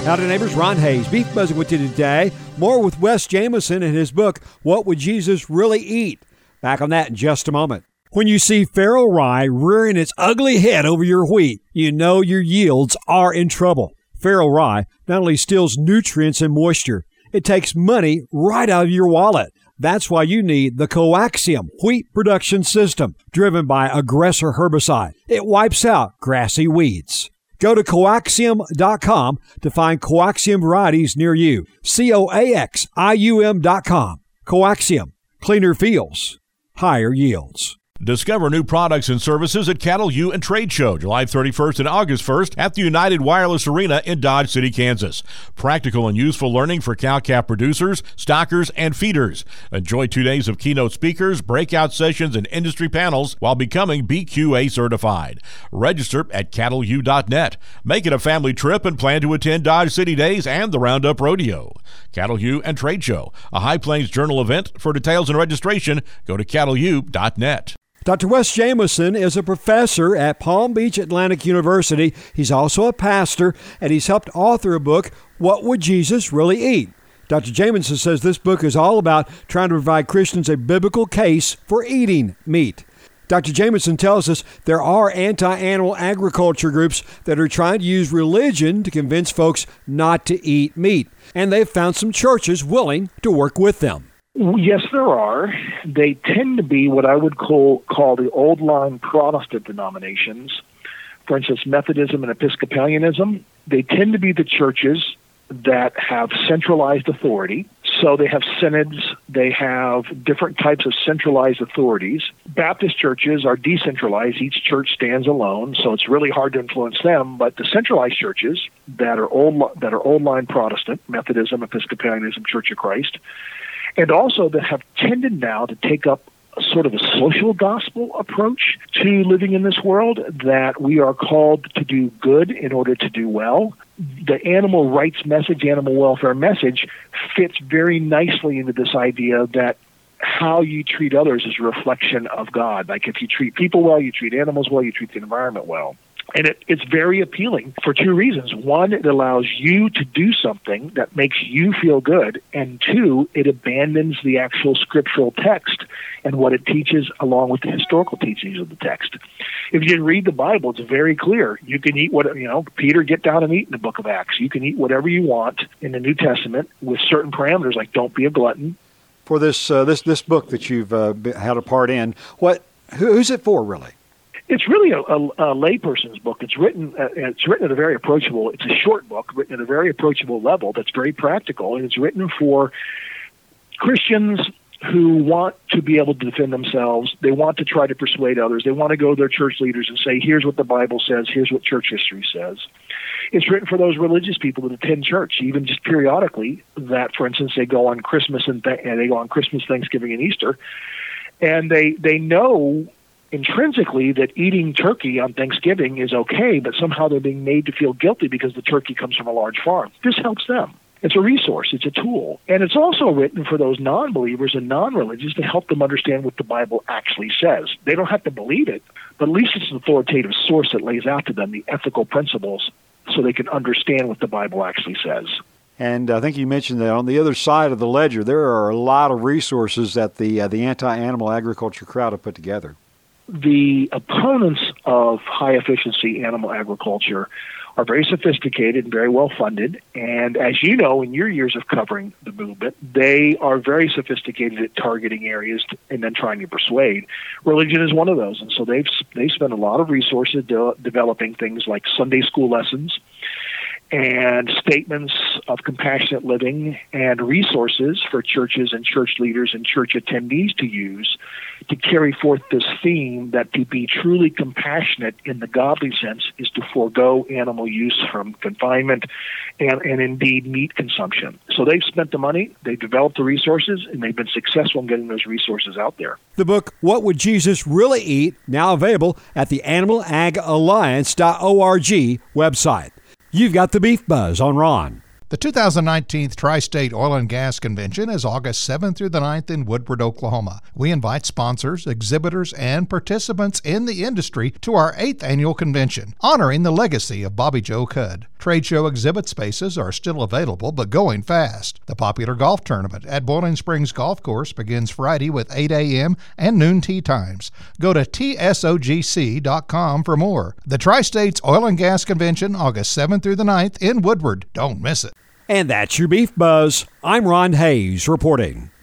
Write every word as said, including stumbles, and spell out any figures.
Howdy neighbors, Ron Hayes, Beef Buzzing with you today. More with Wes Jamieson and his book, What Would Jesus Really Eat? Back on that in just a moment. When you see farrow rye rearing its ugly head over your wheat, you know your yields are in trouble. Farrow rye not only steals nutrients and moisture, it takes money right out of your wallet. That's why you need the Coaxium wheat production system, driven by Aggressor herbicide. It wipes out grassy weeds. Go to coaxium dot com to find Coaxium varieties near you. C O A X I U M dot com. Coaxium. Cleaner fields, higher yields. Discover new products and services at Cattle U and Trade Show, July thirty-first and August first at the United Wireless Arena in Dodge City, Kansas. Practical and useful learning for cow-calf producers, stockers, and feeders. Enjoy two days of keynote speakers, breakout sessions, and industry panels while becoming B Q A certified. Register at cattle u dot net. Make it a family trip and plan to attend Dodge City Days and the Roundup Rodeo. Cattle U and Trade Show, a High Plains Journal event. For details and registration, go to cattle u dot net. Doctor Wes Jamieson is a professor at Palm Beach Atlantic University. He's also a pastor, and he's helped author a book, What Would Jesus Really Eat? Doctor Jamieson says this book is all about trying to provide Christians a biblical case for eating meat. Doctor Jamieson tells us there are anti-animal agriculture groups that are trying to use religion to convince folks not to eat meat, and they've found some churches willing to work with them. Yes, there are. They tend to be what I would call call the old line Protestant denominations. For instance, Methodism and Episcopalianism. They tend to be the churches that have centralized authority. So they have synods, they have different types of centralized authorities. Baptist churches are decentralized. Each church stands alone, so it's really hard to influence them. But the centralized churches that are old that are old line Protestant, Methodism, Episcopalianism, Church of Christ, and also that have tended now to take up a sort of a social gospel approach to living in this world, that we are called to do good in order to do well. The animal rights message, animal welfare message, fits very nicely into this idea that how you treat others is a reflection of God. Like if you treat people well, you treat animals well, you treat the environment well. And it, it's very appealing for two reasons. One, it allows you to do something that makes you feel good. And two, it abandons the actual scriptural text and what it teaches along with the historical teachings of the text. If you read the Bible, it's very clear. You can eat what, you know, Peter, get down and eat in the book of Acts. You can eat whatever you want in the New Testament with certain parameters, like don't be a glutton. For this uh, this this book that you've uh, had a part in, what who's it for, really? It's really a, a, a layperson's book. It's written. Uh, it's written at a very approachable. It's a short book written at a very approachable level. That's very practical, and it's written for Christians who want to be able to defend themselves. They want to try to persuade others. They want to go to their church leaders and say, "Here's what the Bible says. Here's what church history says." It's written for those religious people that attend church, even just periodically. That, for instance, they go on Christmas and, th- and they go on Christmas, Thanksgiving, and Easter, and they they know intrinsically that eating turkey on Thanksgiving is okay, but somehow they're being made to feel guilty because the turkey comes from a large farm. This helps them. It's a resource. It's a tool. And it's also written for those non-believers and non-religious to help them understand what the Bible actually says. They don't have to believe it, but at least it's an authoritative source that lays out to them the ethical principles so they can understand what the Bible actually says. And I think you mentioned that on the other side of the ledger, there are a lot of resources that the uh, the anti-animal agriculture crowd have put together. The opponents of high-efficiency animal agriculture are very sophisticated and very well-funded. And as you know, in your years of covering the movement, they are very sophisticated at targeting areas to, and then trying to persuade. Religion is one of those. And so they've, they've spent a lot of resources de- developing things like Sunday school lessons and statements of compassionate living and resources for churches and church leaders and church attendees to use to carry forth this theme that to be truly compassionate in the godly sense is to forego animal use from confinement and, and indeed meat consumption. So they've spent the money, they've developed the resources, and they've been successful in getting those resources out there. The book, What Would Jesus Really Eat?, now available at the animal ag alliance dot org website. You've got the Beef Buzz on Ron. The two thousand nineteen Tri-State Oil and Gas Convention is August seventh through the ninth in Woodward, Oklahoma. We invite sponsors, exhibitors, and participants in the industry to our eighth annual convention, honoring the legacy of Bobby Joe Cudd. Trade show exhibit spaces are still available, but going fast. The popular golf tournament at Boiling Springs Golf Course begins Friday with eight a.m. and noon tee times. Go to T S O G C dot com for more. The Tri-States Oil and Gas Convention, August seventh through the ninth in Woodward. Don't miss it. And that's your Beef Buzz. I'm Ron Hayes reporting.